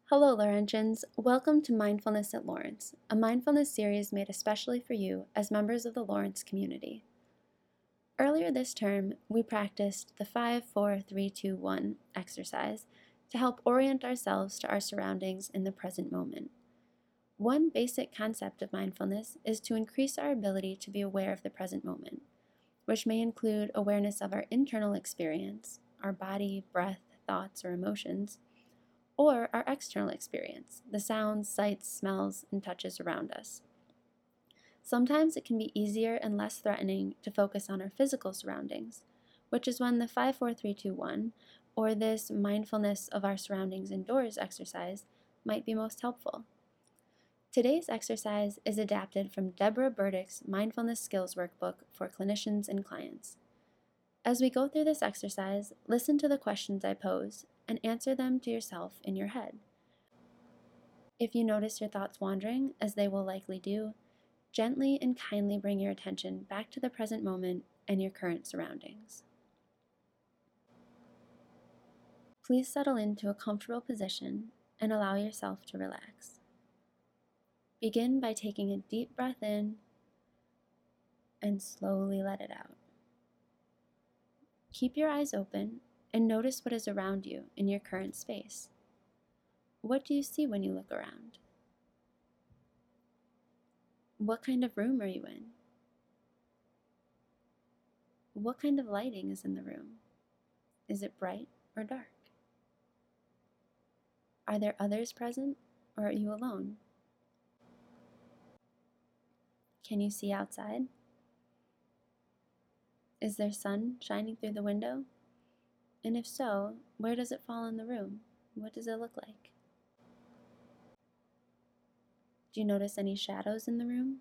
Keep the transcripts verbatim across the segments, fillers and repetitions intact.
Hello, Laurentians. Welcome to Mindfulness at Lawrence, a mindfulness series made especially for you as members of the Lawrence community. Earlier this term, we practiced the five four three two one exercise to help orient ourselves to our surroundings in the present moment. One basic concept of mindfulness is to increase our ability to be aware of the present moment, which may include awareness of our internal experience, our body, breath, thoughts, or emotions, or our external experience, the sounds, sights, smells, and touches around us. Sometimes it can be easier and less threatening to focus on our physical surroundings, which is when the five four three two one, or this mindfulness of our surroundings indoors exercise, might be most helpful. Today's exercise is adapted from Deborah Burdick's Mindfulness Skills Workbook for clinicians and clients. As we go through this exercise, listen to the questions I pose and answer them to yourself in your head. If you notice your thoughts wandering, as they will likely do, gently and kindly bring your attention back to the present moment and your current surroundings. Please settle into a comfortable position and allow yourself to relax. Begin by taking a deep breath in and slowly let it out. Keep your eyes open and notice what is around you in your current space. What do you see when you look around? What kind of room are you in? What kind of lighting is in the room? Is it bright or dark? Are there others present, or are you alone? Can you see outside? Is there sun shining through the window? And if so, where does it fall in the room? What does it look like? Do you notice any shadows in the room?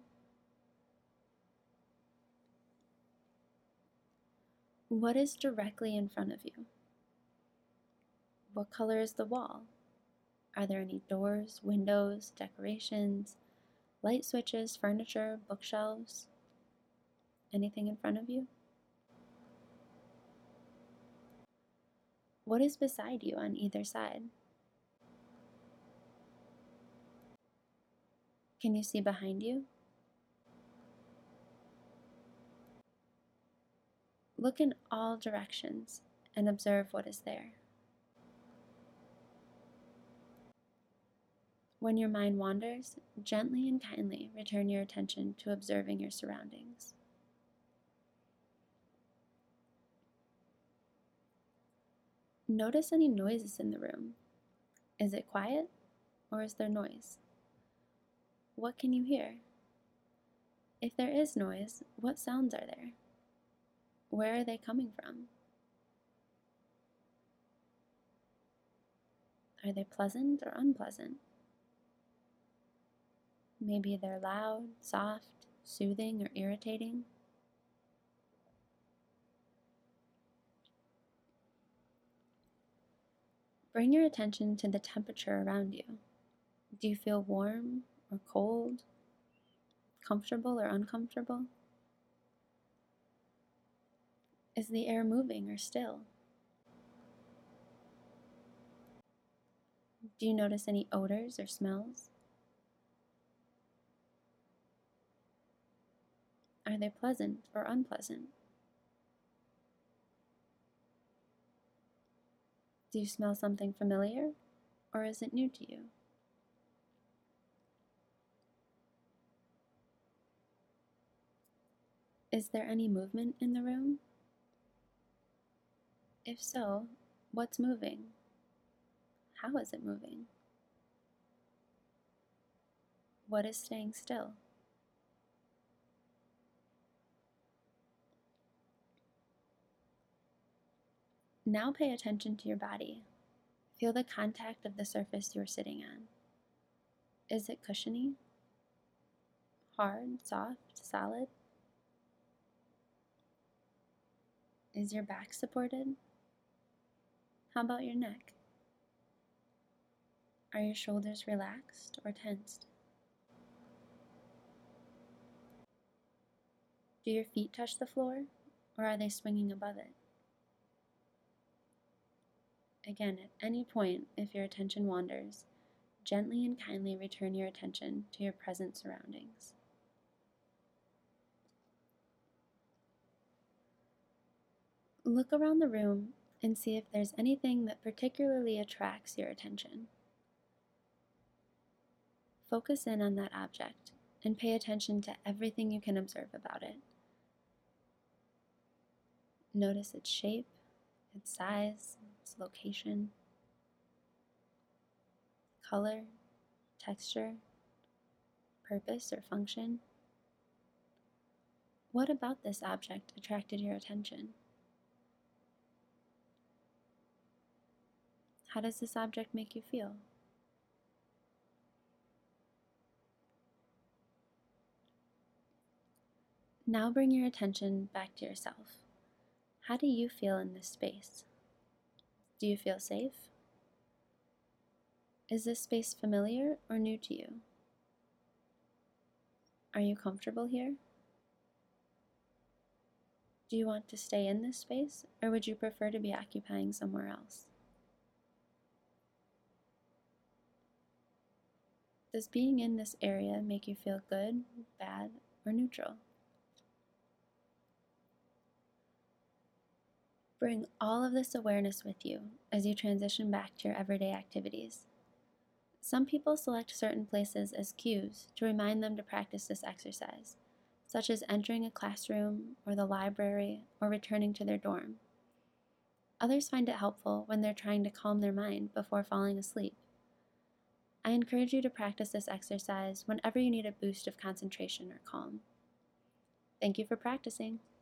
What is directly in front of you? What color is the wall? Are there any doors, windows, decorations, light switches, furniture, bookshelves? Anything in front of you? What is beside you on either side? Can you see behind you? Look in all directions and observe what is there. When your mind wanders, gently and kindly return your attention to observing your surroundings. Notice any noises in the room. Is it quiet or is there noise? What can you hear? If there is noise, what sounds are there? Where are they coming from? Are they pleasant or unpleasant? Maybe they're loud, soft, soothing, or irritating. Bring your attention to the temperature around you. Do you feel warm or cold, comfortable or uncomfortable? Is the air moving or still? Do you notice any odors or smells? Are they pleasant or unpleasant? Do you smell something familiar, or is it new to you? Is there any movement in the room? If so, what's moving? How is it moving? What is staying still? Now pay attention to your body. Feel the contact of the surface you're sitting on. Is it cushiony? Hard, soft, solid? Is your back supported? How about your neck? Are your shoulders relaxed or tensed? Do your feet touch the floor, or are they swinging above it? Again, at any point, if your attention wanders, gently and kindly return your attention to your present surroundings. Look around the room and see if there's anything that particularly attracts your attention. Focus in on that object and pay attention to everything you can observe about it. Notice its shape, its size, its location, color, texture, purpose, or function. What about this object attracted your attention? How does this object make you feel? Now bring your attention back to yourself. How do you feel in this space? Do you feel safe? Is this space familiar or new to you? Are you comfortable here? Do you want to stay in this space, or would you prefer to be occupying somewhere else? Does being in this area make you feel good, bad, or neutral? Bring all of this awareness with you as you transition back to your everyday activities. Some people select certain places as cues to remind them to practice this exercise, such as entering a classroom or the library or returning to their dorm. Others find it helpful when they're trying to calm their mind before falling asleep. I encourage you to practice this exercise whenever you need a boost of concentration or calm. Thank you for practicing.